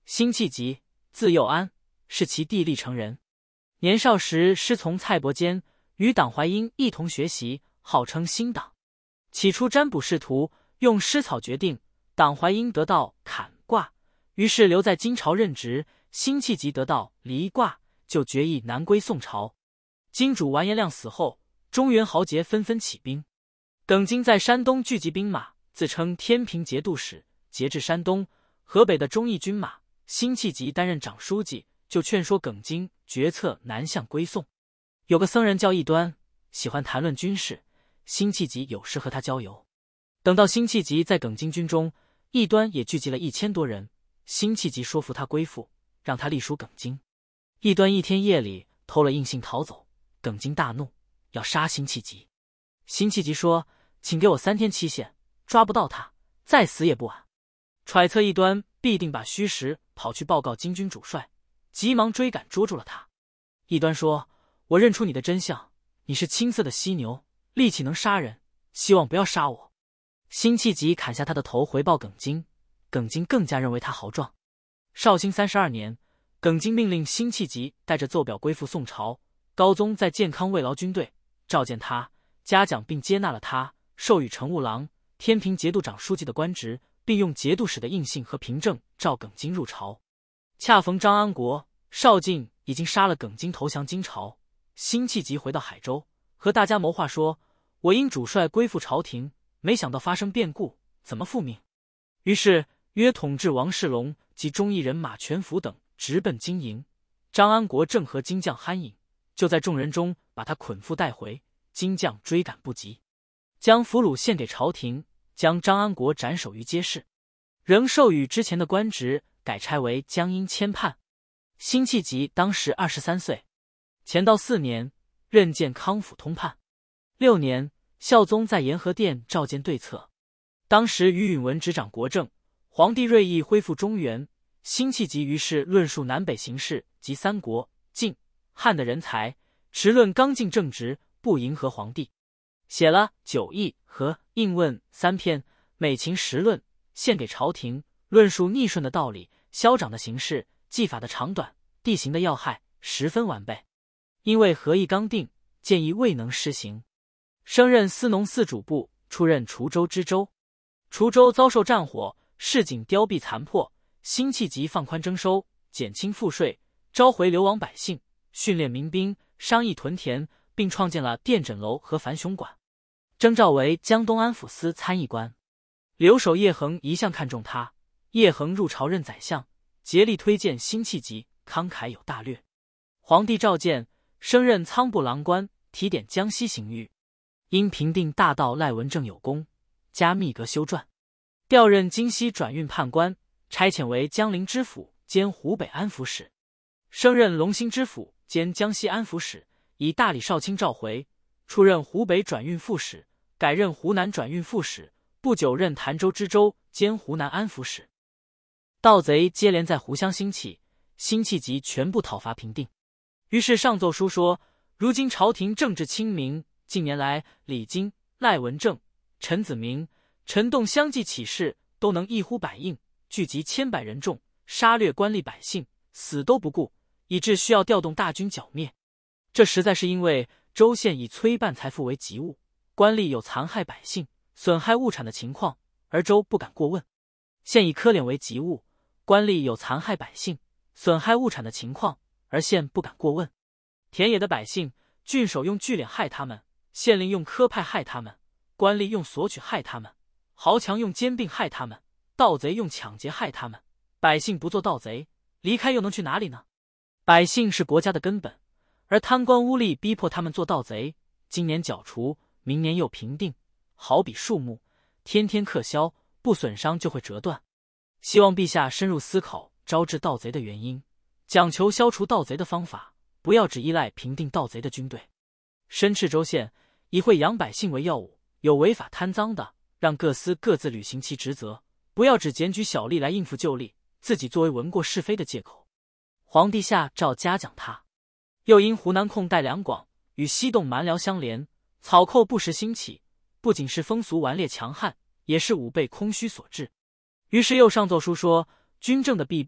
辛弃疾，字幼安，是其弟历城人。年少时师从蔡伯坚，与党怀英一同学习，号称新党。起初占卜仕途，用诗草决定，党怀英得到坎卦，于是留在金朝任职。辛弃疾得到离卦，就决意南归宋朝。金主完颜亮死后，中原豪杰纷纷起兵。耿京在山东聚集兵马，自称天平节度使，节制山东、河北的忠义军马。辛弃疾担任长书记，就劝说耿京决策南向归宋。有个僧人叫异端，喜欢谈论军事，辛弃疾有时和他交游。等到辛弃疾在耿京军中，异端也聚集了1000多人。辛弃疾说服他归附，让他隶属耿京。异端一天夜里偷了印信逃走，耿京大怒，要杀辛弃疾。辛弃疾说：“请给我3天期限，抓不到他，再死也不晚。”揣测异端必定把虚实跑去报告金军主帅，急忙追赶捉住了他。异端说：“我认出你的真相，你是青色的犀牛，力气能杀人，希望不要杀我。”辛弃疾砍下他的头回报耿京，耿京更加认为他豪壮。绍兴32年，耿京命令辛弃疾带着奏表归附宋朝。高宗在建康慰劳军队，召见他，嘉奖并接纳了他，授予乘务郎、天平节度长书记的官职，并用节度使的印信和凭证召耿京入朝。恰逢张安国、邵进已经杀了耿京投降金朝，辛弃疾回到海州，和大家谋划说：“我因主帅归附朝廷，没想到发生变故，怎么复命？”于是约统治王世龙及忠义人马全福等直奔金营。张安国正和金将酣饮，就在众人中把他捆缚带回。金将追赶不及，将俘虏献给朝廷，将张安国斩首于街市，仍授予之前的官职，改差为江阴签判。辛弃疾当时23岁。乾道4年，任建康府通判。6年，孝宗在延和殿召见对策。当时于允文执掌国政，皇帝锐意恢复中原，辛弃疾于是论述南北形势及三国、晋、汉的人才，持论刚劲正直，不迎合皇帝，写了《九议》和《应问》3篇，每秦时论，献给朝廷，论述逆顺的道理、消长的形势、技法的长短、地形的要害，十分完备。因为合议刚定，建议未能施行，升任司农司主簿，出任滁州知州。滁州遭受战火，市井凋敝残破，辛弃疾放宽征收，减轻赋税，召回流亡百姓，训练民兵，商议屯田，并创建了殿枕楼和樊雄馆，征召为江东安抚司参议官。留守叶衡一向看重他，叶衡入朝任宰相，竭力推荐辛弃疾，慷慨有大略。皇帝召见，升任仓部郎官，提点江西刑狱。因平定大盗赖文正有功，加秘阁修撰，调任京西转运判官，差遣为江陵知府兼湖北安抚使，升任龙兴知府兼江西安抚使，以大理少卿召回，出任湖北转运副使，改任湖南转运副使，不久任潭州知州兼湖南安抚使。盗贼接连在湖湘兴起，辛弃疾全部讨伐平定。于是上奏书说：如今朝廷政治清明，近年来李经、赖文正、陈子明、陈栋相继起事，都能一呼百应，聚集千百人众，杀掠官吏百姓，死都不顾，以致需要调动大军剿灭。这实在是因为州县以催办财富为急务，官吏有残害百姓、损害物产的情况，而州不敢过问；县以苛敛为急务，官吏有残害百姓、损害物产的情况，而县不敢过问。田野的百姓，郡守用聚敛害他们，县令用苛派害他们，官吏用索取害他们，豪强用兼并害他们，盗贼用抢劫害他们。百姓不做盗贼，离开又能去哪里呢？百姓是国家的根本，而贪官污吏逼迫他们做盗贼，今年剿除，明年又平定，好比树木，天天克削，不损伤就会折断。希望陛下深入思考招致盗贼的原因，讲求消除盗贼的方法，不要只依赖平定盗贼的军队。申斥州县以会养百姓为要务，有违法贪赃的，让各司各自履行其职责，不要只检举小吏来应付旧吏，自己作为闻过是非的借口。皇帝下诏嘉奖他。又因湖南控带两广与西洞蛮辽相连，草寇不时兴起，不仅是风俗顽劣强悍，也是武备空虚所致。于是又上奏书说，军政的弊病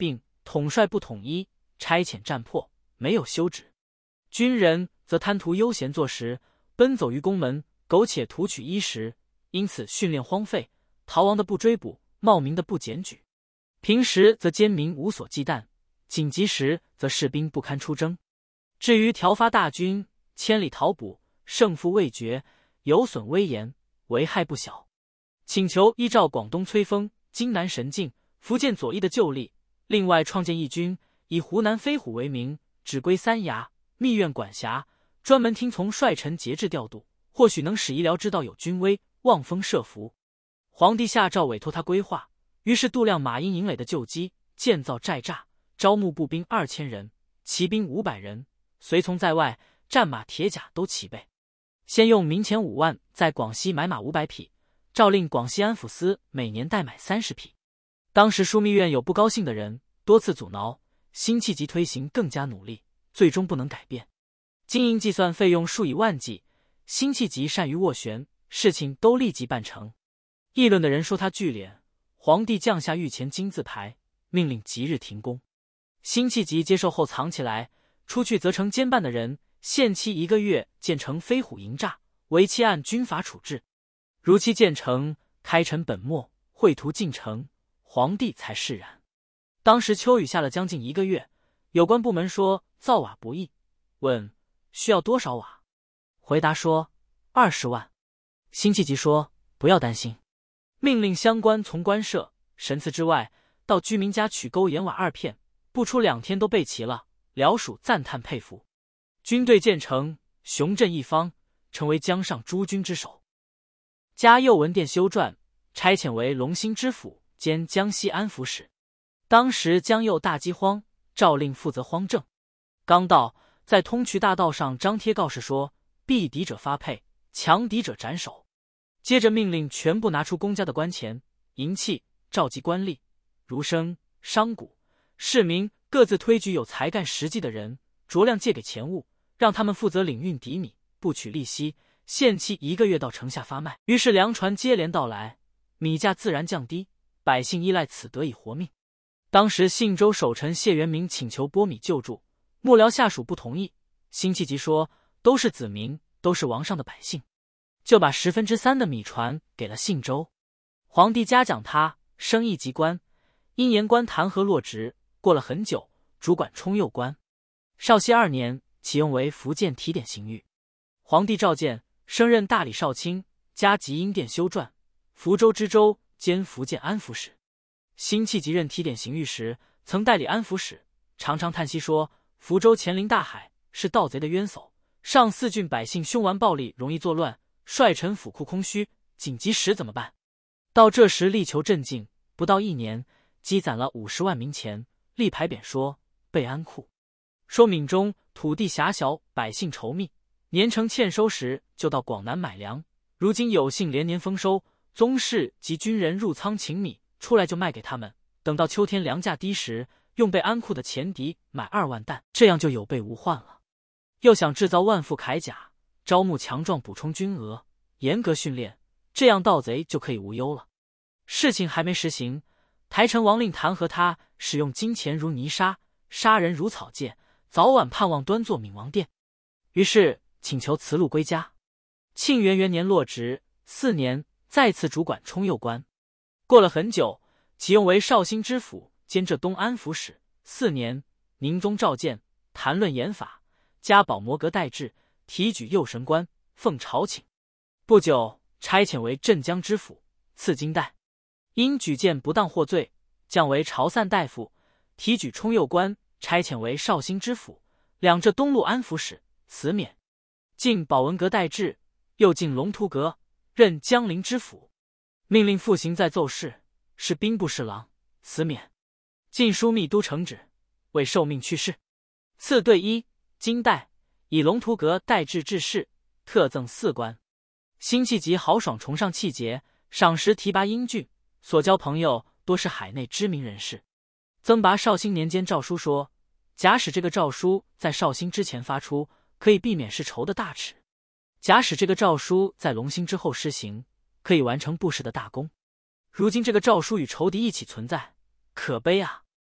统帅不统一，差遣战破，没有休止。军人则贪图悠闲坐时，奔走于宫门，苟且图取衣食，因此训练荒废，逃亡的不追捕，冒名的不检举。平时则奸民无所忌惮，紧急时则士兵不堪出征。至于调发大军，千里讨捕，胜负未决，有损威严，危害不小。请求依照广东崔峰、荆南神境、福建左翼的旧例，另外创建一军，以湖南飞虎为名，指归三衙、密院管辖，专门听从帅臣节制调度，或许能使医疗之道有军威，望风设伏。皇帝下诏委托他规划，于是度量马英营垒的旧基，建造寨栅，招募步兵2000人，骑兵500人，随从在外，战马铁甲都齐备。先用民钱5万在广西买马500匹，诏令广西安抚司每年代买30匹。当时枢密院有不高兴的人，多次阻挠，辛弃疾推行更加努力，最终不能改变。经营计算费用数以万计，辛弃疾善于斡旋，事情都立即办成。议论的人说他聚敛，皇帝降下御前金字牌，命令即日停工。辛弃疾接受后藏起来，出去责成监办的人，限期1个月建成飞虎营栅，为期按军法处置。如期建成，开陈本末，绘图进城，皇帝才释然。当时秋雨下了将近1个月，有关部门说造瓦不易，问需要多少瓦，回答说20万。辛弃疾说不要担心，命令相关从官舍、神祠之外，到居民家取钩岩瓦2片，不出2天都备齐了。辽属赞叹佩服。军队建成，雄镇一方，成为江上诸军之首。加右文殿修撰，差遣为龙兴知府兼江西安抚使。当时江右大饥荒，诏令负责荒政。刚到，在通衢大道上张贴告示说：避敌者发配，强敌者斩首。接着命令全部拿出公家的官钱、银器，召集官吏、儒生、商贾、市民，各自推举有才干实际的人，酌量借给钱物，让他们负责领运籴米，不取利息，限期1个月到城下发卖。于是粮船接连到来，米价自然降低，百姓依赖此得以活命。当时信州守臣谢元明请求拨米救助，幕僚下属不同意。辛弃疾说都是子民，都是王上的百姓，就把3/10的米船给了信州。皇帝嘉奖他，升1级官，因言官弹劾落职。过了很久，主管充右官。绍熙2年，启用为福建提点刑狱。皇帝召见，升任大理少卿，加集英殿修撰，福州知州兼福建安抚使。辛弃疾任提点刑狱时，曾代理安抚使，常常叹息说：福州前临大海，是盗贼的冤首，上4郡百姓凶顽暴力，容易作乱，帅臣府库空虚，紧急时怎么办？到这时力求镇静，不到1年，积攒了50万民钱，立牌匾说备安库。说闽中土地狭小，百姓稠密，年成欠收时就到广南买粮，如今有幸连年丰收，宗室及军人入仓请米，出来就卖给他们，等到秋天粮价低时，用备安库的钱敌买2万担，这样就有备无患了。又想制造万副铠甲，招募强壮，补充军额，严格训练，这样盗贼就可以无忧了。事情还没实行，台臣王令弹劾他使用金钱如泥沙，杀人如草芥，早晚盼望端坐闵王殿。于是请求辞禄归家。庆元元年落职，4年再次主管充右官。过了很久，启用为绍兴知府兼浙东安抚使。4年，宁宗召见，谈论严法，加保摩阁代制，提举右神官，奉朝请。不久，差遣为镇江知府，赐金带。因举荐不当获罪，降为潮散大夫，提举充右官，差遣为绍兴知府，两浙东路安抚使，辞免。进保文阁代制，又进龙图阁，任江陵知府。命令复行在奏事，是兵部侍郎，辞免。进枢密都承旨，为受命去世。赐对衣、金带，以龙图阁代制致仕，特赠4官。辛弃疾豪爽崇尚气节，赏识提拔英俊，所交朋友多是海内知名人士。曾拔绍兴年间诏书说，假使这个诏书在绍兴之前发出，可以避免世仇的大耻；假使这个诏书在隆兴之后施行，可以完成布氏的大功。如今这个诏书与仇敌一起存在，可悲啊！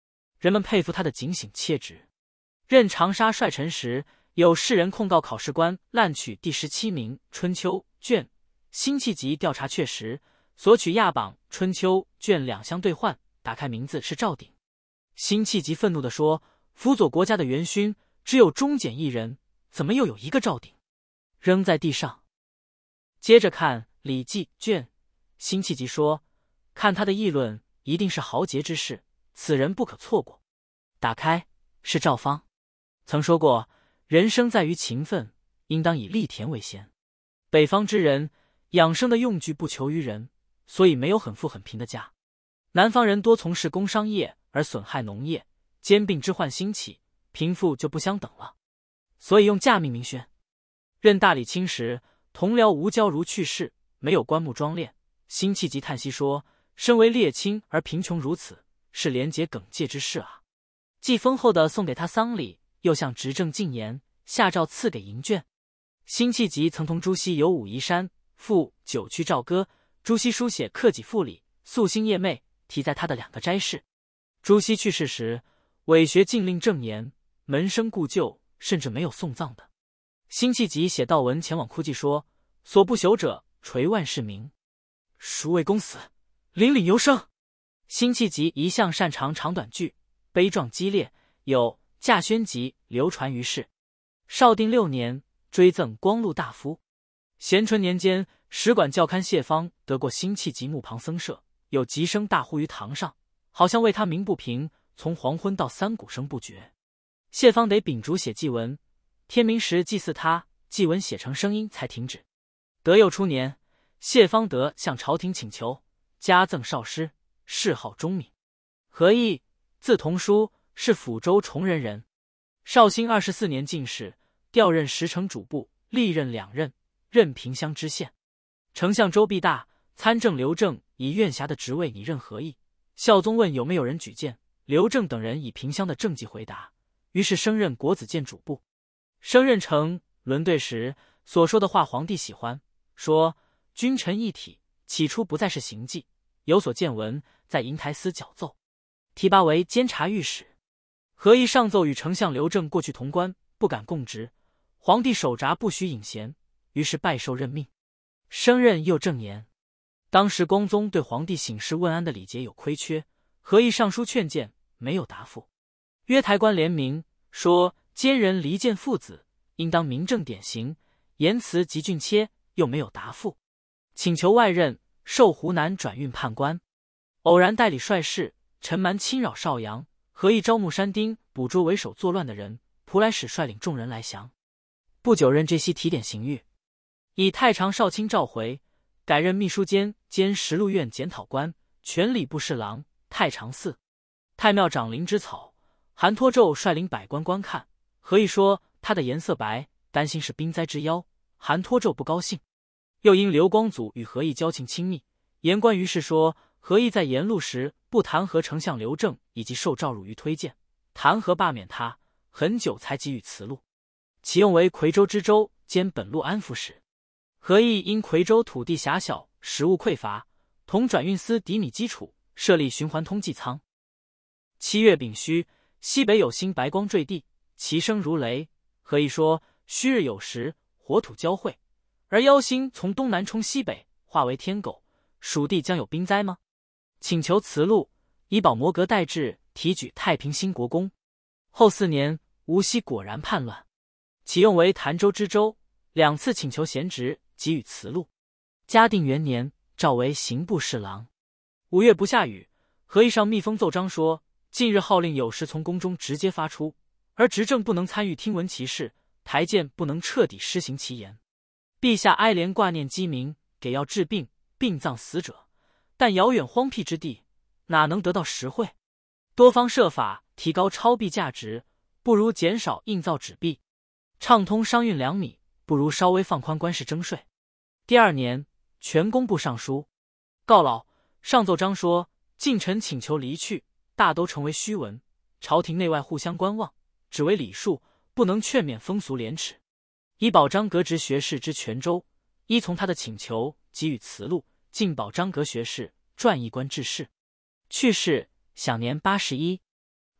人们佩服他的警醒切直。任长沙帅臣时，有士人控告考试官滥取第17名《春秋》卷，辛弃疾调查确实，索取亚榜《春秋》卷2相兑换，打开名字是赵鼎。辛弃疾愤怒地说：“辅佐国家的元勋只有忠简一人，怎么又有一个赵鼎？”扔在地上。接着看《礼记》卷，辛弃疾说：“看他的议论，一定是豪杰之士，此人不可错过。”打开是赵方，曾说过：“人生在于勤奋，应当以力田为先。北方之人养生的用具不求于人，所以没有很富很贫的家。南方人多从事工商业而损害农业，兼并之患兴起，贫富就不相等了，所以用价命名宣。”任大理卿时，同僚吴娇如去世，没有棺木装殓。辛弃疾叹息说：“身为列卿而贫穷如此，是廉洁耿介之事啊。”既丰厚的送给他丧礼，又向执政进言，下诏赐给银卷。辛弃疾曾同朱熹游武夷山，赴九曲棹歌，朱熹书写克己复礼，夙兴夜寐，题在他的2个斋室。朱熹去世时，伪学禁令正严，门生故旧，甚至没有送葬的。辛弃疾写悼文前往哭泣说：“所不朽者，垂万世名。孰为公死，凛凛犹生。”辛弃疾一向擅长长短句，悲壮激烈，有《稼轩集》流传于世。绍定6年，追赠光禄大夫。咸淳年间，使馆校勘谢方得过辛弃疾墓旁僧舍，有吉声大呼于堂上，好像为他鸣不平，从黄昏到3鼓声不绝。谢方得秉烛写祭文，天明时祭祀他，祭文写成声音才停止。德佑初年，谢方德向朝廷请求加赠少师，谥号忠敏。何义，字同书，是抚州崇仁人。绍兴24年进士，调任10城主簿，历任2任，任平乡知县。丞相周必大、参政刘正以院辖的职位拟任何义。孝宗问有没有人举荐，刘正等人以平乡的政绩回答，于是升任国子监主簿。升任成轮对时所说的话，皇帝喜欢，说君臣一体，起初不再是行迹，有所见闻，在银台司矫奏，提拔为监察御史。何义上奏与丞相刘正过去同官，不敢供职，皇帝手札不许引贤，于是拜受任命，升任右正言。当时光宗对皇帝省事问安的礼节有亏缺，何义上书劝谏，没有答复。约台官联名说奸人离间父子，应当明正典刑，言辞极峻切，又没有答复。请求外任，授湖南转运判官。偶然代理帅事，陈蛮侵扰邵阳，何义招募山丁，捕捉为首作乱的人，蒲来使率领众人来降。不久任这西提点刑狱，以太常少卿召回，改任秘书监兼实录院检讨官、权礼部侍郎、太常寺。太庙长灵芝草，韩托胄率领百官观看。何义说他的颜色白，担心是兵灾之妖，韩托胄不高兴。又因刘光祖与何义交情亲密，言官于是说何义在沿路时不弹劾丞相刘正以及受诏辱于推荐，弹劾罢免他，很久才给予辞录，启用为夔州知州兼本路安抚使。何义因夔州土地狭小，食物匮乏，同转运司抵米基础，设立循环通济仓。7月丙戌，西北有星白光坠地，其声如雷。何义说戌日有时，火土交汇，而妖星从东南冲西北，化为天狗，蜀地将有兵灾吗？请求辞录，以保摩革代志，提举太平兴国公。后4年，无锡果然叛乱，启用为潭州知州，2次请求闲职，给予辞录。嘉定元年，召为刑部侍郎。5月不下雨，何义上密封奏章说，近日号令有时从宫中直接发出，而执政不能参与听闻其事，台谏不能彻底施行其言。陛下哀怜挂念鸡民，给药治病，殡葬死者，但遥远荒僻之地，哪能得到实惠？多方设法提高钞币价值，不如减少印造纸币；畅通商运粮米，不如稍微放宽官事征税。第2年，全工部尚书告老上奏章说，近臣请求离去，大都成为虚文，朝廷内外互相观望，只为礼数，不能劝免风俗廉耻。以保张阁职学士之泉州，依从他的请求，给予辞录，进保张阁学士，撰一官致仕。去世，享年81。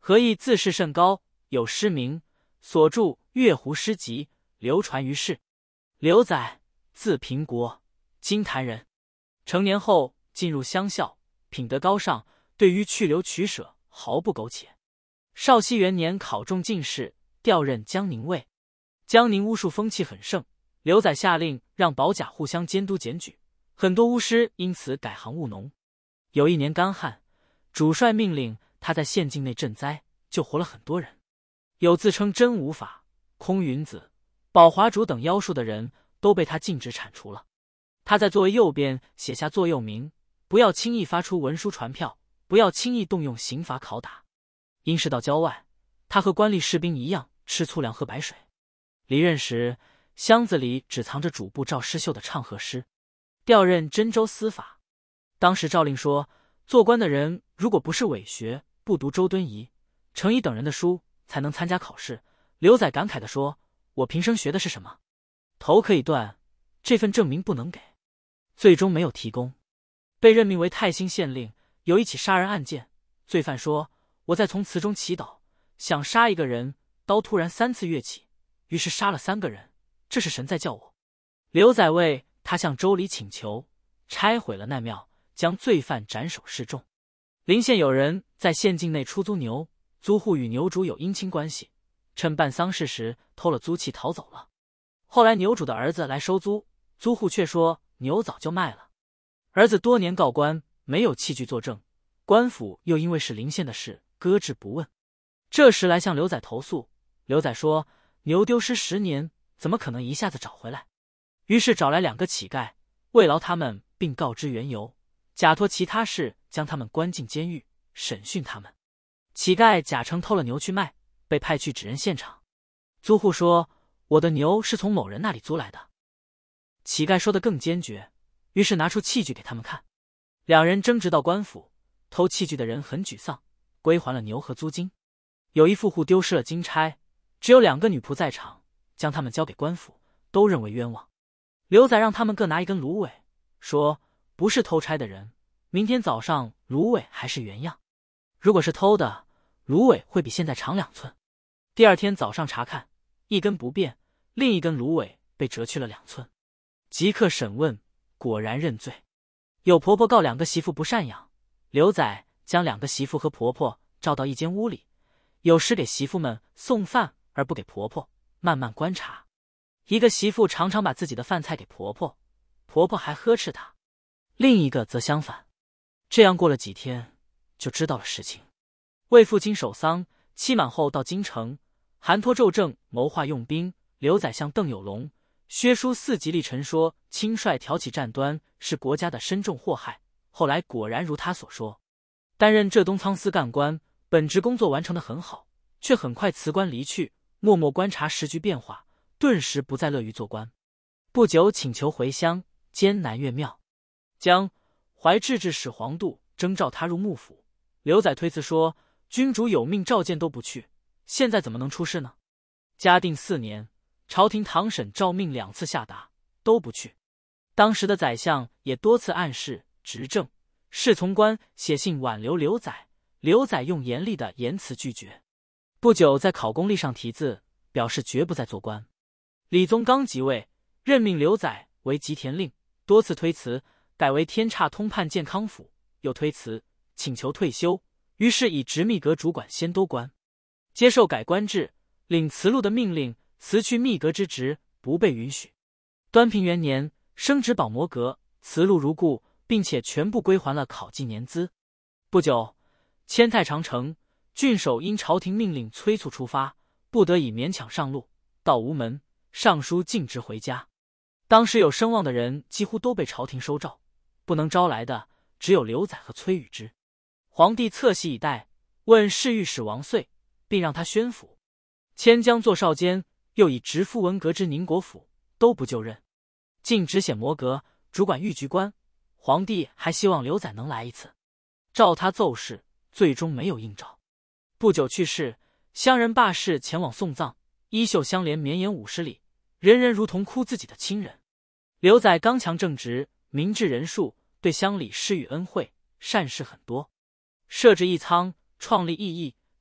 何意自视甚高，有诗名，所著《月湖诗集》，流传于世。刘载，字平国，金坛人。成年后进入乡校，品德高尚，对于去留取舍毫不苟且。绍熙元年考中进士，调任江宁尉。江宁巫术风气很盛，刘载下令让保甲互相监督检举，很多巫师因此改行务农。有一年干旱，主帅命令他在县境内赈灾，救活了很多人。有自称真武法、空云子、宝华主等妖术的人都被他禁止铲除了。他在座位右边写下座右铭：不要轻易发出文书传票，不要轻易动用刑罚拷打。因事到郊外，他和官吏士兵一样吃粗粮喝白水。离任时，箱子里只藏着主簿赵师秀的唱和诗。调任真州司法，当时诏令说，做官的人如果不是伪学，不读周敦颐、程颐等人的书，才能参加考试。刘载感慨地说，我平生学的是什么？头可以断，这份证明不能给。最终没有提供。被任命为泰兴县令，有一起杀人案件，罪犯说，我在从祠中祈祷，想杀一个人，刀突然3次跃起，于是杀了3个人，这是神在叫我。刘载为他向州里请求，拆毁了那庙，将罪犯斩首示众。临县有人在县境内出租牛，租户与牛主有姻亲关系，趁办丧事时偷了租器逃走了。后来牛主的儿子来收租，租户却说牛早就卖了。儿子多年告官，没有器具作证，官府又因为是临县的事搁置不问。这时来向刘载投诉，刘载说，牛丢失10年，怎么可能一下子找回来？于是找来2个乞丐，慰劳他们，并告知缘由，假托其他事将他们关进监狱，审讯他们。乞丐假称偷了牛去卖，被派去指认现场。租户说，我的牛是从某人那里租来的。乞丐说得更坚决，于是拿出器具给他们看。2人争执到官府，偷器具的人很沮丧，归还了牛和租金。有一富户丢失了金钗，只有2个女仆在场，将他们交给官府，都认为冤枉。刘载让他们各拿一根芦苇，说，不是偷钗的人，明天早上芦苇还是原样，如果是偷的，芦苇会比现在长2寸。第2天早上查看，一根不变，另一根芦苇被折去了2寸。即刻审问，果然认罪。有婆婆告2个媳妇不赡养，刘载将2个媳妇和婆婆召到一间屋里，有时给媳妇们送饭而不给婆婆，慢慢观察。一个媳妇常常把自己的饭菜给婆婆，婆婆还呵斥她，另一个则相反。这样过了几天，就知道了实情。为父亲守丧，期满后到京城，韩托奏政谋划用兵。刘载向邓有龙、薛书4极力陈说，轻率挑起战端是国家的深重祸害。后来果然如他所说，担任浙东仓司干官，本职工作完成得很好，却很快辞官离去，默默观察时局变化，顿时不再乐于做官。不久请求回乡，兼南岳庙。将怀制置使黄度征召他入幕府，刘载推辞说，君主有命召见都不去，现在怎么能出事呢？嘉定4年，朝廷堂审诏命2次下达，都不去。当时的宰相也多次暗示执政，侍从官写信挽留刘载，刘载用严厉的言辞拒绝。不久在考功历上题字，表示绝不再做官。李宗刚即位，任命刘载为吉田令，多次推辞，改为天差通判健康府，又推辞，请求退休，于是以直秘阁主管仙都官。接受改官制，领辞禄的命令，辞去秘阁之职，不被允许。端平元年，升职保摩阁，辞禄如故，并且全部归还了考绩年资。不久，迁太常丞，郡守因朝廷命令催促出发，不得已勉强上路，到吴门，上书禁职回家。当时有声望的人几乎都被朝廷收召，不能招来的只有刘载和崔宇之。皇帝侧喜以待，问侍御史王遂，并让他宣府。迁江做少监，又以直副文革之宁国府，都不就任。进直显摩阁，主管御局官。皇帝还希望刘载能来一次，召他奏事，最终没有应召。不久去世，乡人罢市前往送葬，衣袖相连绵延50里，人人如同哭自己的亲人。刘载刚强正直，民治仁术，对乡里施予恩惠，善事很多。设置义仓，创立义义，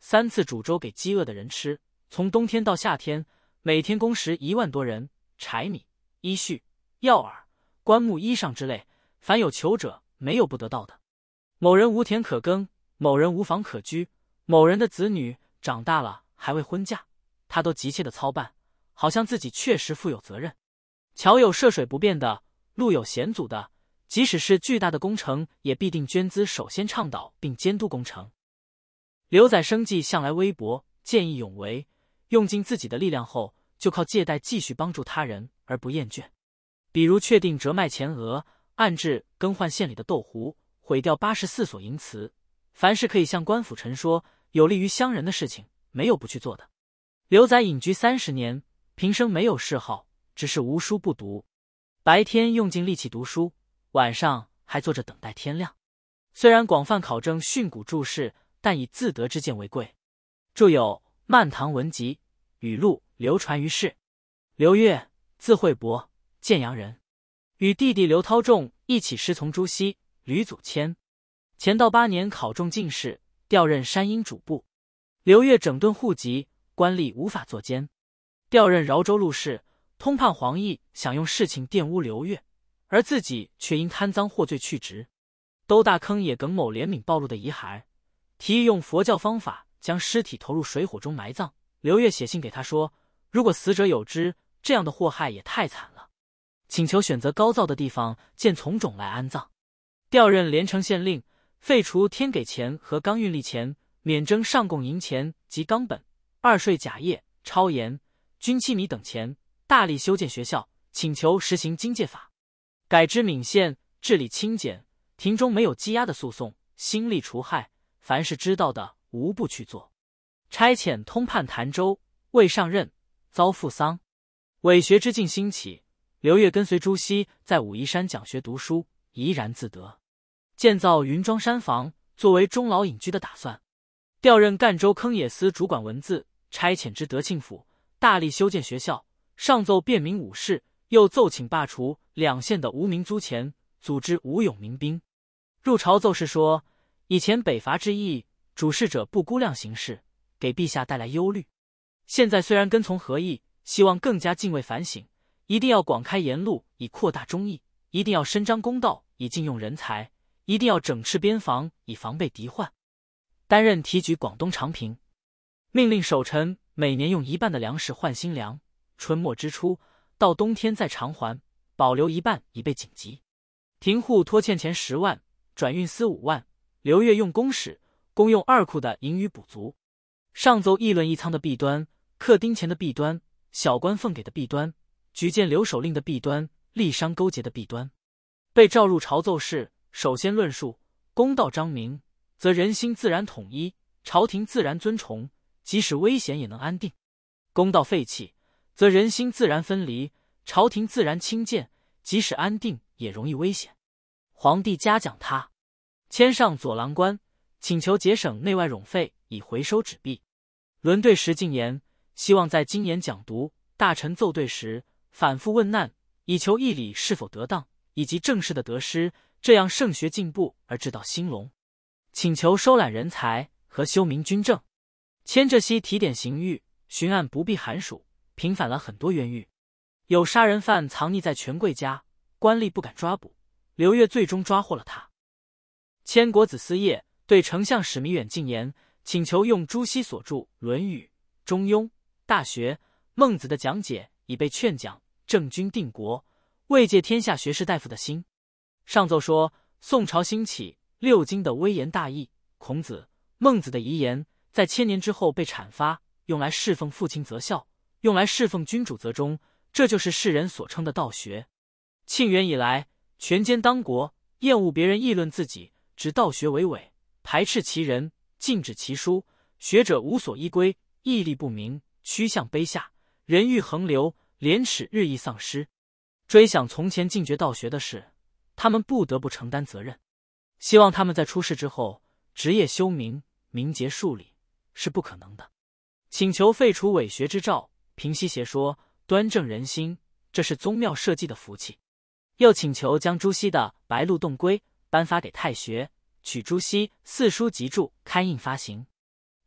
3次煮粥给饥饿的人吃，从冬天到夏天，每天供食1万多人，柴米、衣絮、药饵、棺木衣裳之类，凡有求者，没有不得到的。某人无田可耕，某人无房可居，某人的子女长大了还未婚嫁，他都急切的操办，好像自己确实负有责任。桥有涉水不便的，路有险阻的，即使是巨大的工程，也必定捐资首先倡导并监督工程。刘载生计向来微薄，见义勇为，用尽自己的力量后，就靠借贷继续帮助他人而不厌倦。比如确定折卖前额，暗制更换县里的豆壶，毁掉84所银祠，凡是可以向官府陈说有利于乡人的事情，没有不去做的。刘载隐居30年，平生没有嗜好，只是无书不读，白天用尽力气读书，晚上还坐着等待天亮。虽然广泛考证训诂注释，但以自得之见为贵。著有《漫堂文集》语录，流传于世。刘岳，字惠伯，建阳人，与弟弟刘涛仲一起师从朱熹、吕祖谦。乾道8年考中进士，调任山阴主簿。刘岳整顿户籍，官吏无法作监，调任饶州录事，通判黄奕想用事情玷污刘岳，而自己却因贪赃获罪去职。兜大坑野耿某怜悯暴露的遗骸，提议用佛教方法将尸体投入水火中埋葬。刘岳写信给他说，如果死者有知，这样的祸害也太惨了，请求选择高燥的地方建从冢来安葬。调任连城县令，废除天给钱和钢运力钱，免征上贡银钱及钢本、2税甲业、超盐、军器米等钱，大力修建学校，请求实行经界法，改制闽县，治理清简，庭中没有羁押的诉讼，兴利除害，凡是知道的无不去做。差遣通判潭州，未上任，遭父丧。伪学之境兴起，刘岳跟随朱熹在武夷山讲学读书，怡然自得，建造云庄山房，作为终老隐居的打算。调任赣州坑野司主管文字，差遣至德庆府，大力修建学校，上奏便民武士，又奏请罢除2县的无名租钱，组织武勇民兵。入朝奏事说，以前北伐之役，主事者不估量形势，给陛下带来忧虑。现在虽然跟从合议，希望更加敬畏反省，一定要广开言路以扩大忠义，一定要伸张公道以禁用人才，一定要整饬边防以防备敌患。担任提举广东长平，命令守臣每年用1半的粮食换新粮，春末支出，到冬天再偿还，保留1半以备紧急。廷户拖欠钱10万，转运司5万，刘岳用公使公用2库的盈余补足。上奏议论一仓的弊端，客丁钱的弊端，小官奉给的弊端，举荐留守令的弊端，吏商勾结的弊端。被召入朝奏事，首先论述公道彰明，则人心自然统一，朝廷自然尊崇，即使危险也能安定；公道废弃，则人心自然分离，朝廷自然轻贱，即使安定也容易危险。皇帝嘉奖他，迁上左郎官，请求节省内外冗费，以回收纸币。轮对时进言，希望在今年讲读，大臣奏对时，反复问难，以求议理是否得当，以及政事的得失，这样圣学进步而治道兴隆。请求收揽人才和修明军政。迁浙西提点刑狱，巡案不避寒暑，平反了很多冤狱。有杀人犯藏匿在权贵家，官吏不敢抓捕，刘岳最终抓获了他。迁国子司业，对丞相史弥远进言，请求用朱熹所著《论语》《中庸》《大学》《孟子》的讲解，以备劝讲政军定国，慰藉天下学士大夫的心。上奏说，宋朝兴起6经的微言大义，孔子、孟子的遗言，在1000年之后被阐发，用来侍奉父亲则孝，用来侍奉君主则忠，这就是世人所称的道学。庆元以来，权奸当国，厌恶别人议论自己，指道学为伪，排斥其人，禁止其书，学者无所依归，义力不明，趋向卑下，人欲横流，廉耻日益丧失。追想从前禁绝道学的事，他们不得不承担责任。希望他们在出世之后职业修明，明节数理，是不可能的。请求废除伪学之诏，平息邪说，端正人心，这是宗庙社稷的福气。又请求将朱熹的《白鹿洞规》颁发给太学，取朱熹4书集注刊印发行。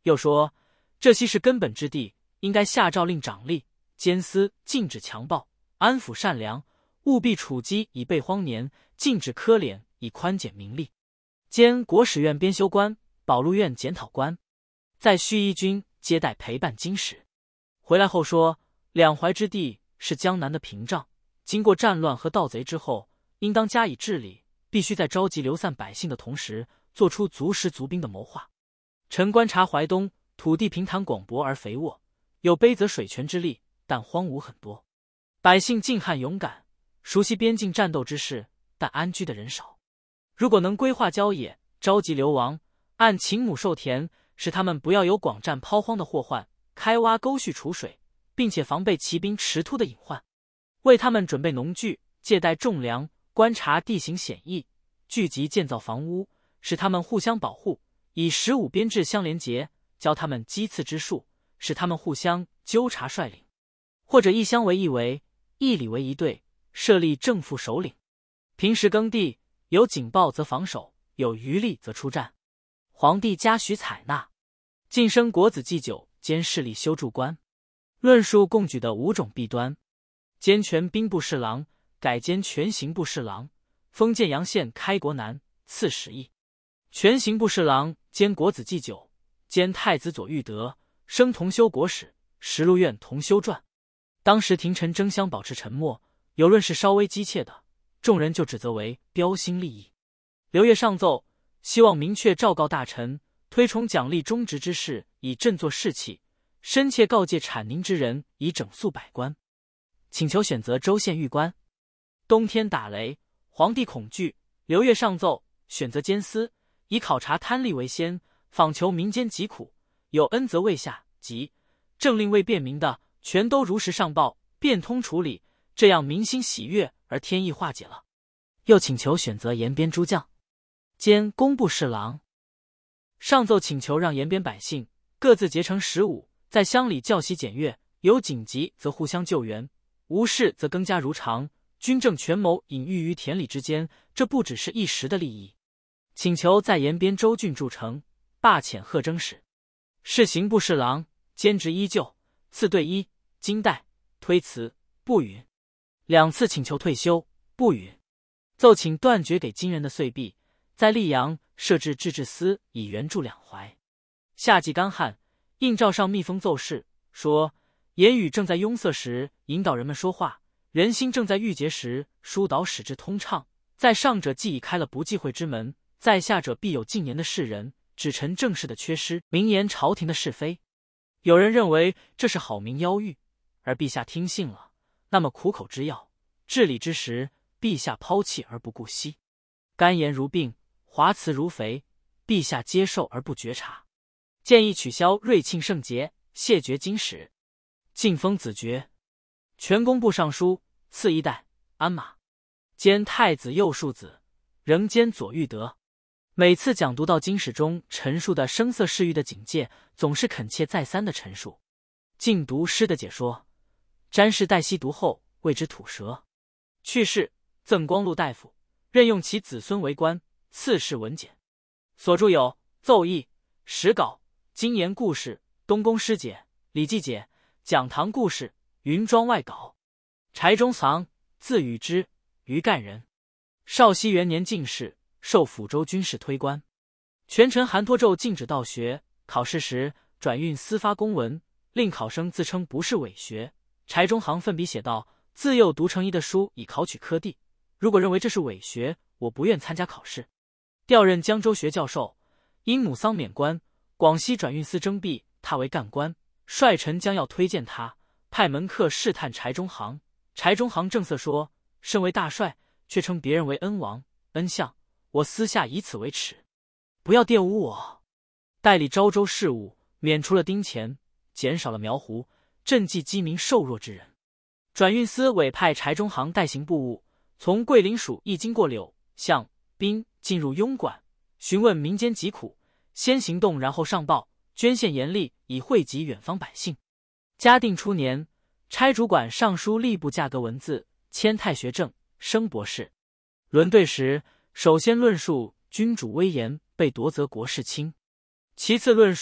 又说这悉是根本之地，应该下诏令长吏监司禁止强暴，安抚善良，务必处机以备荒年，禁止苛敛以宽减民力。兼国史院编修官、保录院检讨官，在盱眙军接待陪伴经史。回来后说，两淮之地是江南的屏障，经过战乱和盗贼之后，应当加以治理，必须在召集流散百姓的同时，做出足食足兵的谋划。臣观察淮东土地平坦广博而肥沃，有卑泽水泉之利，但荒芜很多。百姓劲悍勇敢，熟悉边境战斗之事，但安居的人少。如果能规划郊野，召集流亡，按秦亩授田，使他们不要有广占抛荒的祸患，开挖沟渠储水，并且防备骑兵驰突的隐患，为他们准备农具，借贷种粮，观察地形险易，聚集建造房屋，使他们互相保护，以15编制相连结，教他们击刺之术，使他们互相纠察率领，或者一乡为一围，一里为一队，设立正副首领。平时耕地，有警报则防守，有余力则出战。皇帝嘉许采纳。晋升国子祭酒兼侍立修筑官。论述共举的5种弊端：兼权兵部侍郎，改兼权刑部侍郎，封建阳县开国难，赐10亿。权刑部侍郎兼国子祭酒，兼太子左御德，升同修国史，实录院同修传。当时廷臣争相保持沉默，有论是稍微激切的，众人就指责为标新立异。刘烨上奏，希望明确昭告大臣，推崇奖励忠直之士，以振作士气；深切告诫产宁之人，以整肃百官。请求选择州县狱官。冬天打雷，皇帝恐惧，刘烨上奏，选择监司，以考察贪吏为先，访求民间疾苦，有恩泽未下及政令未便明的，全都如实上报，变通处理，这样民心喜悦而天意化解了。又请求选择延边诸将，兼工部侍郎。上奏请求让延边百姓各自结成15，在乡里教习检阅，有紧急则互相救援，无事则更加如常，军政权谋隐喻于田里之间，这不只是一时的利益。请求在延边州郡筑城，罢遣贺征使。侍刑部侍郎兼职依旧，赐对衣、金带，推辞不允。2次请求退休，不允。奏请断绝给金人的岁币，在溧阳设置制司，以援助两淮。夏季干旱，应诏上密封奏事，说言语正在壅塞时，引导人们说话；人心正在郁结时，疏导使之通畅。在上者既已开了不忌讳之门，在下者必有进言的士人，指陈政事的缺失，明言朝廷的是非。有人认为这是好民邀谕，而陛下听信了，那么苦口之要、治理之时，陛下抛弃而不顾惜，甘言如病，华辞如肥，陛下接受而不觉察。建议取消瑞庆圣节，谢绝经史，晋封子爵。全工部尚书，赐1代鞍马，兼太子右庶子，仍兼左御德。每次讲读到经史中陈述的声色侍御的警戒，总是恳切再三的陈述。尽读诗的解说，詹氏代西读后，谓之吐舌。去世，赠光禄大夫，任用其子孙为官，赐谥文简。所著有奏议、史稿、经言故事、东宫诗解、礼记解、讲堂故事、云庄外稿。柴中藏，字禹之，余干人，绍熙元年进士，授抚州军事推官。权臣韩托胄禁止道学，考试时转运私发公文，令考生自称不是伪学。柴中行奋笔写道：自幼读成一的书以考取科第，如果认为这是伪学，我不愿参加考试。调任江州学教授，因母丧免官，广西转运司征辟，他为干官。帅臣将要推荐他，派门客试探柴中行。柴中行正色说：身为大帅，却称别人为恩王、恩相，我私下以此为耻，不要玷污我。代理昭州事务，免除了丁钱，减少了苗胡，赈济饥民瘦弱之人。转运司委派柴中行代行部务，从桂林署一经过柳、象、滨，进入庸管，询问民间疾苦，先行动然后上报，捐献严厉，以惠及远方百姓。嘉定初年，差主管尚书吏部价格文字，迁太学正，升博士。论对时，首先论述君主威严被夺则国事轻，其次论述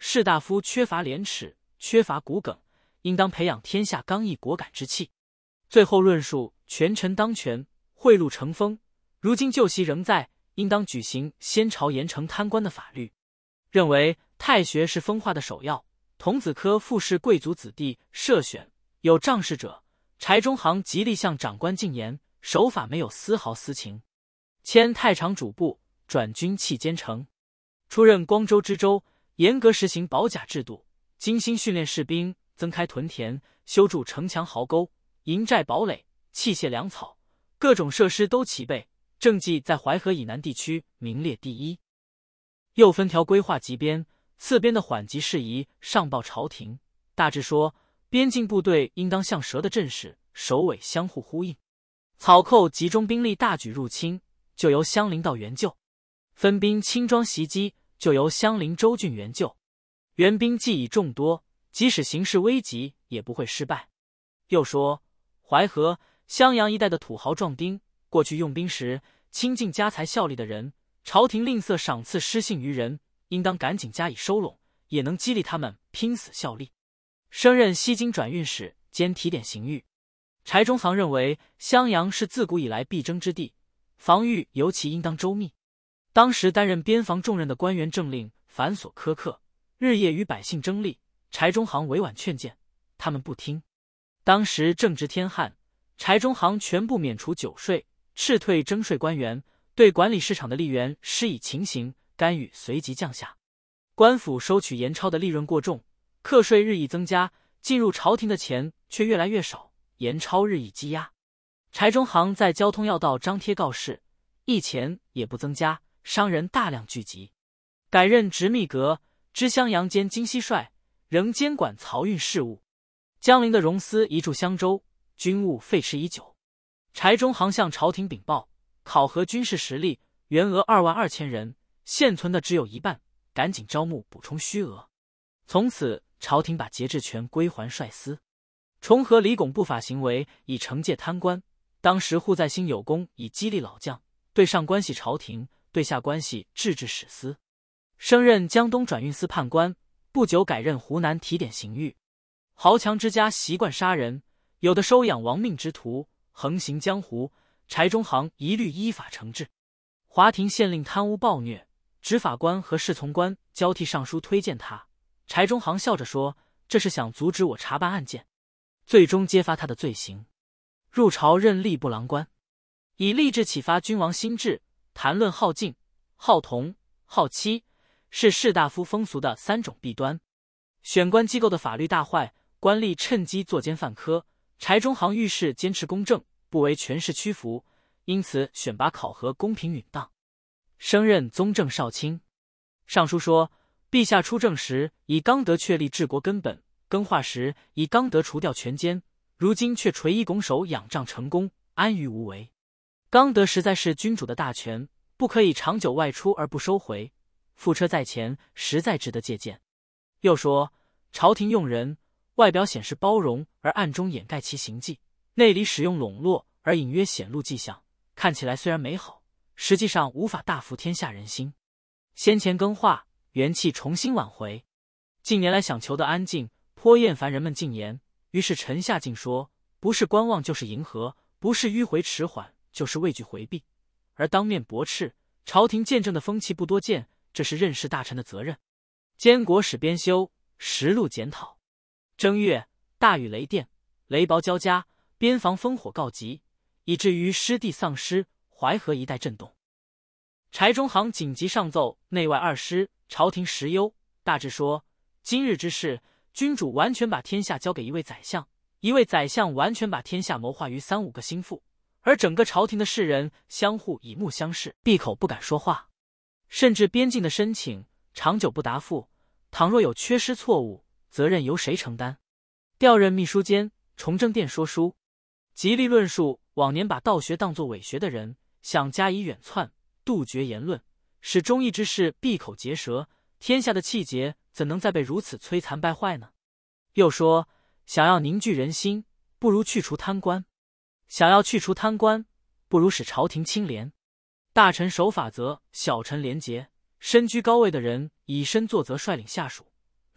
士大夫缺乏廉耻，缺乏骨梗，应当培养天下刚毅果敢之气。最后论述权臣当权，贿赂成风，如今旧习仍在，应当举行先朝严惩贪官的法律。认为太学是风化的首要，童子科复是贵族子弟设选，有仗势者，柴中行极力向长官进言，手法没有丝毫私情。迁太常主簿，转军器监丞，出任光州知州，严格实行保甲制度，精心训练士兵，增开屯田，修筑城墙壕沟，营寨堡垒，器械粮草，各种设施都齐备，政绩在淮河以南地区名列第一。又分条规划集边，次边的缓急事宜上报朝廷，大致说边境部队应当像蛇的阵势，首尾相互呼应。草寇集中兵力大举入侵，就由襄陵到援救；分兵轻装袭击，就由襄陵州郡援救。援兵既已众多，即使形势危急，也不会失败。又说淮河、襄阳一带的土豪壮丁，过去用兵时倾尽家财效力的人，朝廷吝啬赏赐失信于人，应当赶紧加以收拢，也能激励他们拼死效力。升任西京转运使兼提点刑狱。柴中行认为襄阳是自古以来必争之地，防御尤其应当周密。当时担任边防重任的官员政令繁琐苛刻，日夜与百姓争利，柴中行委婉劝谏，他们不听。当时正值天旱，柴中行全部免除酒税，斥退征税官员，对管理市场的吏员施以情刑，干预随即降下。官府收取盐钞的利润过重，课税日益增加，进入朝廷的钱却越来越少，盐钞日益积压。柴中行在交通要道张贴告示，役钱也不增加，商人大量聚集。改任直秘阁，知襄阳兼京西帅，仍监管漕运事务。江陵的荣司移驻襄州，军务废弛已久。柴中行向朝廷禀报，考核军事实力，员额22000人，现存的只有一半，赶紧招募补充虚额。从此朝廷把节制权归还帅司，重合李拱不法行为，以惩戒贪官。当时护在兴有功，以激励老将，对上关系朝廷，对下关系制置史司。升任江东转运司判官，不久改任湖南提点刑狱。豪强之家习惯杀人，有的收养亡命之徒，横行江湖，柴中行一律依法惩治。华亭县令贪污暴虐，执法官和侍从官交替上书推荐他，柴中行笑着说，这是想阻止我查办案件，最终揭发他的罪行。入朝任吏部郎官，以励志启发君王心智，谈论好静、好同、好欺，是士大夫风俗的3种弊端。选官机构的法律大坏，官吏趁机作奸犯科。柴中行遇事坚持公正，不为权势屈服，因此选拔考核公平允当。升任宗正少卿。上书说，陛下出政时以刚德确立治国根本，更化时以刚德除掉权奸，如今却垂衣拱手仰仗成功，安于无为。刚德实在是君主的大权，不可以长久外出而不收回，覆车在前，实在值得借鉴。又说，朝廷用人，外表显示包容而暗中掩盖其行迹，内里使用笼络而隐约显露迹象，看起来虽然美好，实际上无法大服天下人心。先前更化，元气重新挽回。近年来想求的安静，颇厌烦人们进言，于是臣下竟说，不是观望就是迎合，不是迂回迟缓就是畏惧回避，而当面驳斥，朝廷见证的风气不多见，这是任事大臣的责任。监国使编修，实录检讨。正月，大雨雷电，雷雹交加，边防烽火告急，以至于失地丧失，淮河一带震动。柴中行紧急上奏内外2师，朝廷时忧，大致说，今日之事，君主完全把天下交给一位宰相，一位宰相完全把天下谋划于3、5个心腹，而整个朝廷的士人相互以目相视，闭口不敢说话。甚至边境的申请，长久不答复，倘若有缺失错误，责任由谁承担？调任秘书监、崇政殿说书，极力论述往年把道学当作伪学的人，想加以远窜，杜绝言论，使忠义之士闭口结舌，天下的气节怎能再被如此摧残败坏呢？又说，想要凝聚人心，不如去除贪官；想要去除贪官，不如使朝廷清廉。大臣守法则，小臣廉洁，身居高位的人以身作则，率领下属，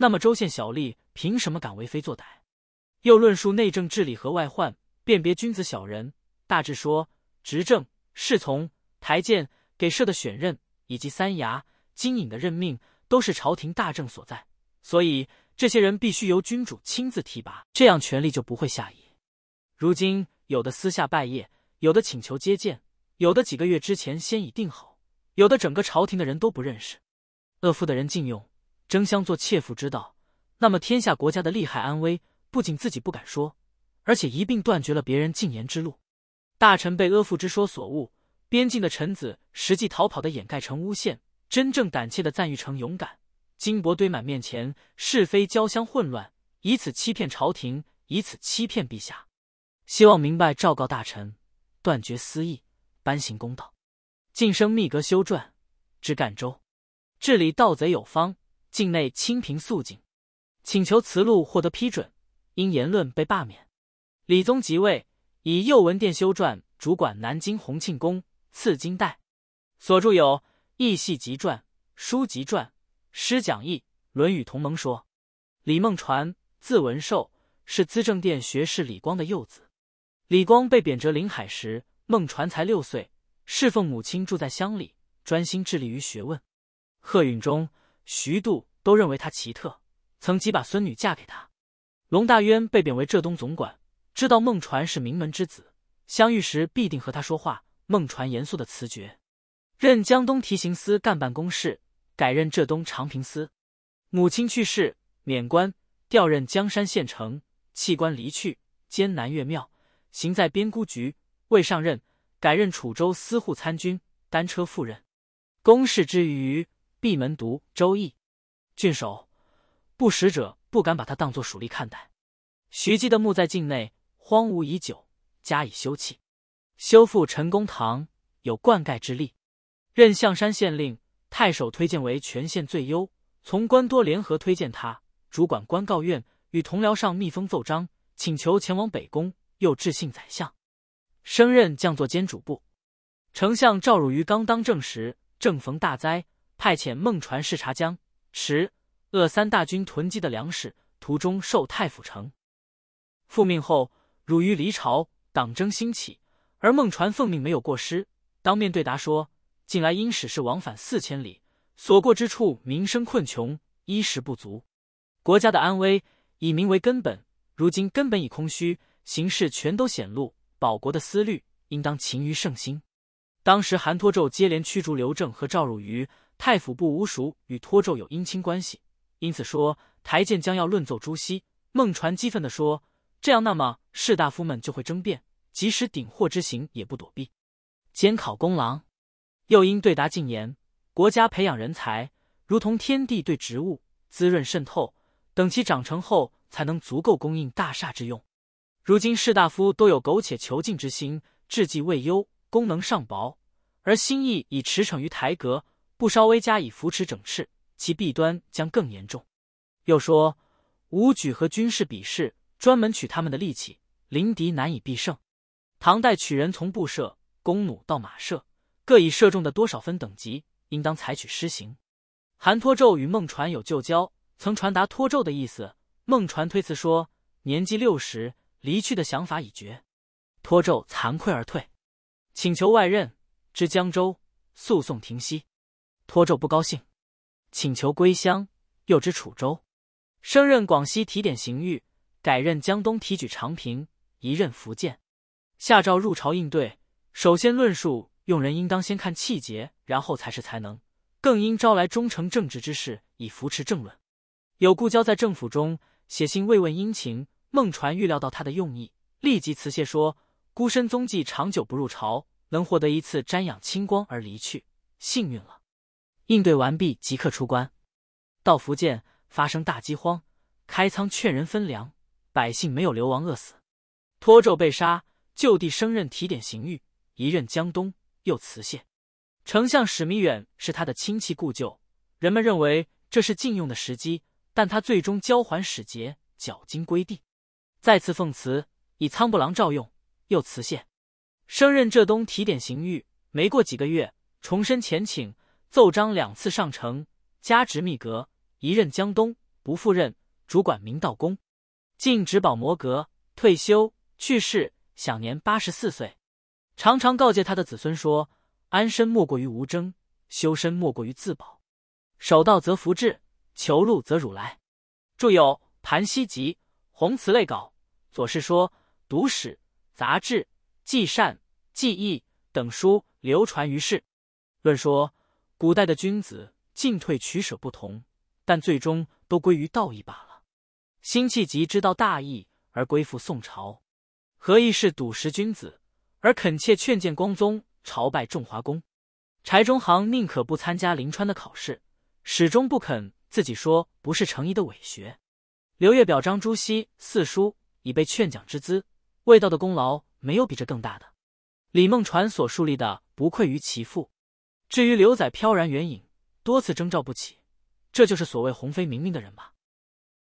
那么州县小吏凭什么敢为非作歹？又论述内政治理和外患，辨别君子小人，大致说执政、侍从、台谏、给设的选任以及三衙、经引的任命，都是朝廷大政所在，所以这些人必须由君主亲自提拔，这样权力就不会下移。如今有的私下拜谒，有的请求接见，有的几个月之前先已定好，有的整个朝廷的人都不认识。恶夫的人禁用，争相做窃妇之道，那么天下国家的利害安危，不仅自己不敢说，而且一并断绝了别人进言之路。大臣被阿父之说所误，边境的臣子实际逃跑的掩盖成诬陷，真正胆怯的赞誉成勇敢。金帛堆满面前，是非交相混乱，以此欺骗朝廷，以此欺骗陛下。希望明白昭告大臣，断绝私议，颁行公道。晋升密阁修撰，知赣州，治理盗贼有方，境内清平肃静。请求辞录获得批准，因言论被罢免。理宗即位，以右文殿修撰，主管南京洪庆宫，赐金带。所著有《义系集传》《书集传》《诗讲义》《论语同盟说》。李孟传，字文寿，是资政殿学士李光的幼子。李光被贬谪临海时，孟传才6岁，侍奉母亲住在乡里，专心致力于学问。贺允中、徐度都认为他奇特，曾几把孙女嫁给他。龙大渊被贬为浙东总管，知道孟传是名门之子，相遇时必定和他说话。孟传严肃的辞绝，任江东提刑司干办公事，改任浙东长平司。母亲去世，免官，调任江山县丞，弃官离去，兼南岳庙，行在边沽局，未上任，改任楚州司户参军，单车赴任。公事之余，闭门读《周易》。郡守不识者不敢把他当作属吏看待。徐基的墓在境内，荒芜已久，加以修葺。修复陈公堂，有灌溉之力。任象山县令，太守推荐为全县最优，从官多联合推荐他，主管官告院，与同僚上密封奏章，请求前往北宫，又致信宰相。升任将作监主簿。丞相赵汝愚刚当政时，正逢大灾，派遣孟传视察江池鄂三大军囤积的粮食，途中受太府城。复命后，汝愚离朝，党争兴起，而孟传奉命没有过失，当面对答说：近来因使事往返4000里，所过之处民生困穷，衣食不足，国家的安危以民为根本，如今根本已空虚，形势全都显露，保国的思虑应当勤于圣心。当时韩托胄接连驱逐刘正和赵汝愚，太府部吴蜀与托胄有姻亲关系，因此说台谏将要论奏朱熹。孟传激愤地说：这样那么士大夫们就会争辩，即使顶祸之刑也不躲避。监考公郎又因对答进言，国家培养人才，如同天地对植物，滋润渗透，等其长成后才能足够供应大厦之用。如今士大夫都有苟且求进之心，志计未优，功能尚薄，而心意已驰骋于台阁，不稍微加以扶持整治，其弊端将更严重。又说武举和军事比试，专门取他们的力气，临敌难以必胜。唐代取人从步射、弓弩到马射，各以射中的多少分等级，应当采取施行。韩托胄与孟传有旧交，曾传达托胄的意思，孟传推辞说年纪60，离去的想法已决。托胄惭愧而退，请求外任，知江州，诉讼停息。托胄不高兴，请求归乡，又知楚州。升任广西提点刑狱，改任江东提举长平，一任福建。下诏入朝应对，首先论述用人应当先看气节，然后才是才能，更应招来忠诚正直之士，以扶持政论。有故交在政府中，写信慰问殷勤。孟传预料到他的用意，立即辞谢说：孤身踪迹长久不入朝，能获得一次瞻仰清光而离去，幸运了。应对完毕，即刻出关。到福建发生大饥荒，开仓劝人分粮，百姓没有流亡饿死。托胄被杀，就地升任提点刑狱，一任江东，又辞谢。丞相史弥远是他的亲戚故旧，人们认为这是禁用的时机，但他最终交还使节，缴金归地。再次奉辞，以仓部郎照用，又辞谢。升任浙东提点刑狱，没过几个月，重申前请，奏章2次上呈，加职密阁，一任江东， 不复任，主管明道宫。晋直保摩阁，退休去世，享年84岁。常常告诫他的子孙说：安身莫过于无争，修身莫过于自保。守道则福至，求禄则汝来。著有《盘溪集》《弘词类稿》《左氏说》《读史》《杂志》《记善》《记忆》等书流传于世，论说古代的君子进退取舍不同，但最终都归于道义罢了。辛弃疾知道大义而归附宋朝，何以是笃实君子，而恳切劝谏光宗朝拜仲华宫。柴中行宁可不参加临川的考试，始终不肯自己说不是程颐的伪学。刘烨表彰朱熹四书以备劝讲之资，味道的功劳没有比这更大的。李孟传所树立的不愧于其父。至于刘载飘然远影，多次征召不起，这就是所谓鸿飞冥冥的人吧。